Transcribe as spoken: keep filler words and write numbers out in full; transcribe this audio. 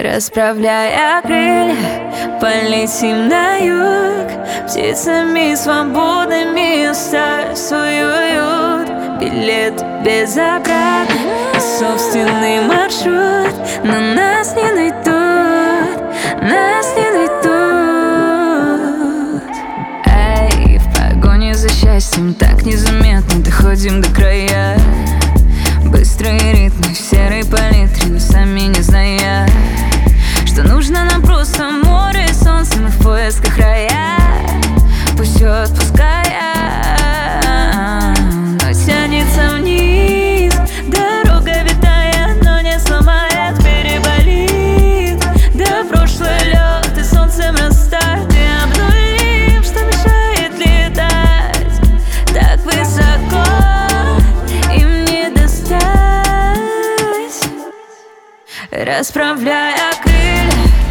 Расправляя крылья, полетим на юг, птицами свободными оставь свой уют. Билет без обратно и собственный маршрут, но нас не найдут, нас не найдут. Эй, в погоне за счастьем так незаметно доходим до края. Быстрые ритмы в серой палитре, но сами не зная, что нужно нам просто море и солнце, мы в поисках рая. Пусть все отпуская, но тянется вниз. Дорога витая, но не сломает, переболит. Да прошлый лед и солнцем растает, и обнулим, что мешает летать так высоко. Расправляя крылья,